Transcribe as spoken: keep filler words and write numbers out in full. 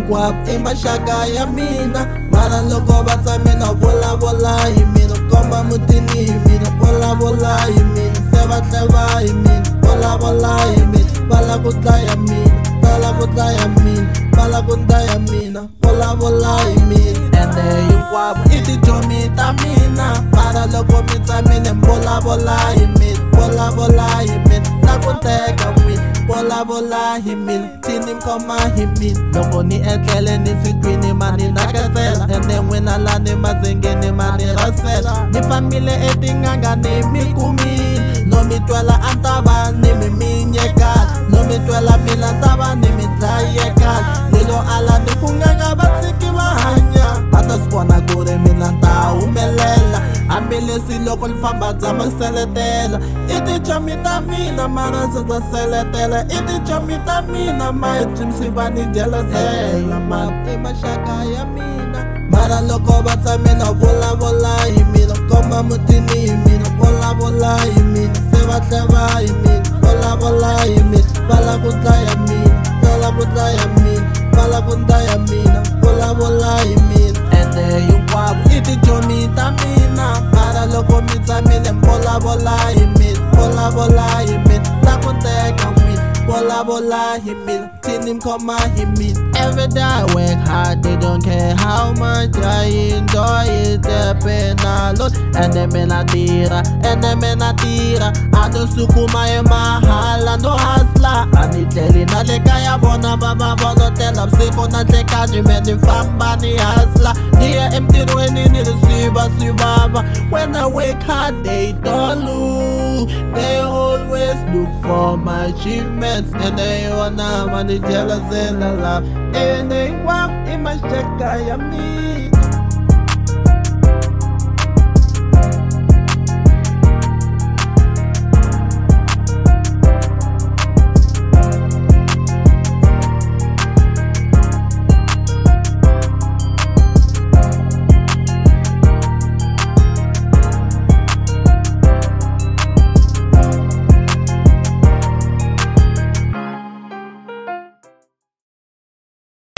hinkwavo i maxaka ya mina, mara loko va tshame na vulavula hi mina, komba mutini hi mina, vulavula hi mina, se va tleva hi mina, vulavula hi mina, va la ku dlaya mina, va la ku dlaya mina, va la ku dlaya mina, vulavula hi mina. Ende hinkwavo i tichomi ta mina, mara loko mi tshamile vulavula hi mina, vulavula hi mina, na ku teka n'wina, vulavula hi mina, tini mi khoma hi mina, loko ni etlele ni sikwini ma ni nakatela, ende n'wina la ni madzengeni ma ni rasela, ni fambile etin'anga ni mi kumile, no mi twela a ta va ni mi minyekala, no mi twela mina ta va ni mi dlayekala, lelo ala ni ku nganga va tshiki va hanya, va ta swi vona ku ri mina ta humelela, hambileswi loko ni famba tshama ni seletela, i tichomi ta mina mara ndzi ta seletela, i tichomi ta mina mayitrimsi va ni jelasela, mara i maxaka ya mina, mara loko va tshame na vulavula hi mina, komba mutini hi mina, vulavula hi mina, se va tleva hi mina, vulavula hi mina, va la ku dlaya mina, va la ku dlaya mina, va la ku dlaya mina, vulavula hi mina. Ende hinkwavo i tichomi ta mina, mara loko mi tshamile vulavula hi mina, vulavula hi mina, na ku teka n'wina, vulavula hi mina, tini mi khoma hi mina. Every day I work hard, they don't care how much I enjoy it, the pain a lot, and then me na tira, and then me na tira, I don't sukuma e mahala, no hustler, ani teli na le kaya bona baba bona tela msipo na teka jimeni famba ni hustler, niye emtirweni nilisiba sibaba, when I work hard they don't look, they always look for my achievements, and they wanna money jealous and love, and they walk in my shaka ya me.